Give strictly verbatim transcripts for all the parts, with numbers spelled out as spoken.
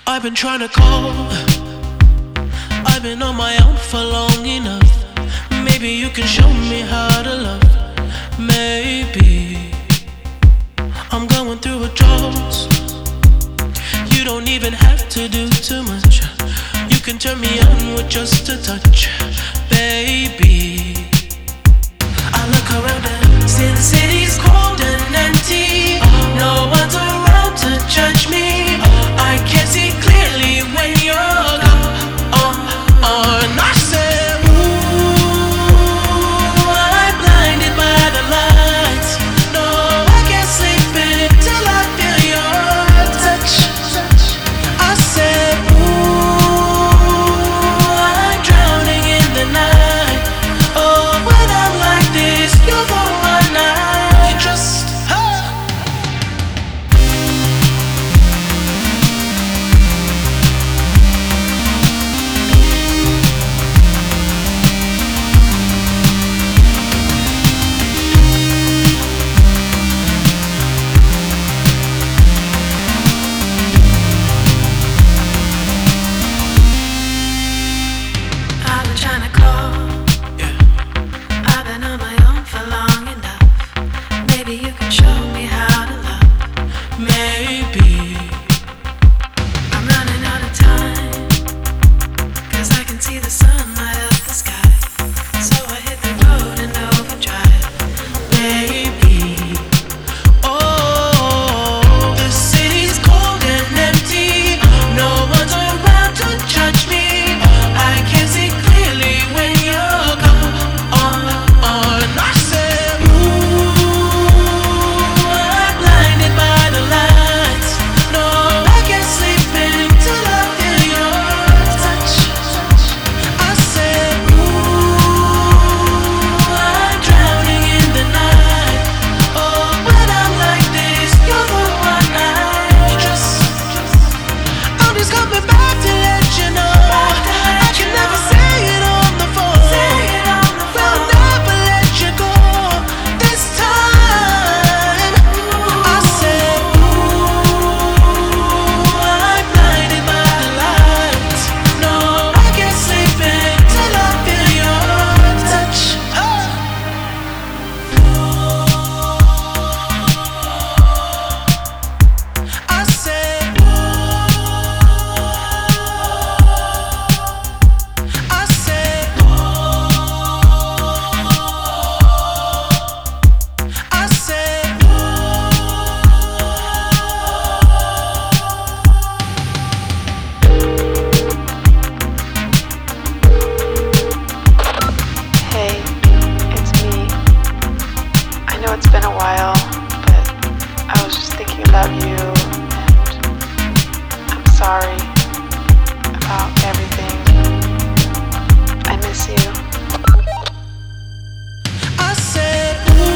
I've been trying to call. I've been on my own for long enough. Maybe you can show me how to love. Maybe I'm going through a drought. You don't even have to do too much. You can turn me on with just a touch, baby. I look around and see the city's cold and empty. No one's around to judge me. I can't see clearly when you're gone. And I said, ooh, I'm blinded by the lights. No, I can't sleep until I feel your touch. I said, ooh, I'm drowning in the night. Oh, when I'm like this, you're the one I trust. I've been trying to call. I've been on my own for long enough. Maybe you can show me how to love. Maybe I'm running out of time, 'cause I can see the sun light up the sky. So I hit the road and overdrive, baby. Oh, the city's cold and empty. No one's around to judge me. I can't see clearly when you're gone. And I said, ooh, I'm blinded by the lights. No, I can't sleep until I feel your touch. I said, ooh, I'm drowning in the night. Oh, when I'm like this, you're the one I trust. I'm just coming back to let you know I can never say it on the phone. Will never let you go this time. I said, ooh, I'm blinded by the lights. No, I can't sleep until I feel your touch. I said, I said, I said, Hey, it's me. I know it's been a while, but I was just thinking about you, and I'm sorry about everything. I miss you. I said,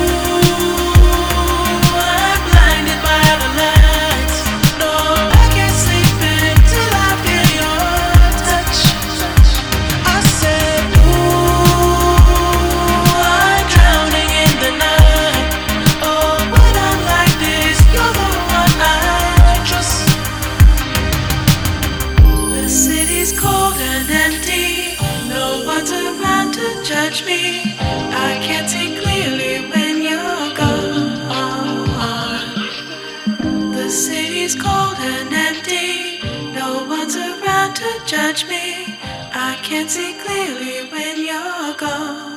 ooh, I'm blinded by the lights. No, I can't sleep until I feel your touch. I said, ooh, I'm drowning in the night. Oh, when I'm like this, you're the one I trust. The city's cold and empty. No one's around to judge me. I can't see clearly when you're gone. The city's cold and empty. No one's around to judge me. I can't see clearly when you're gone.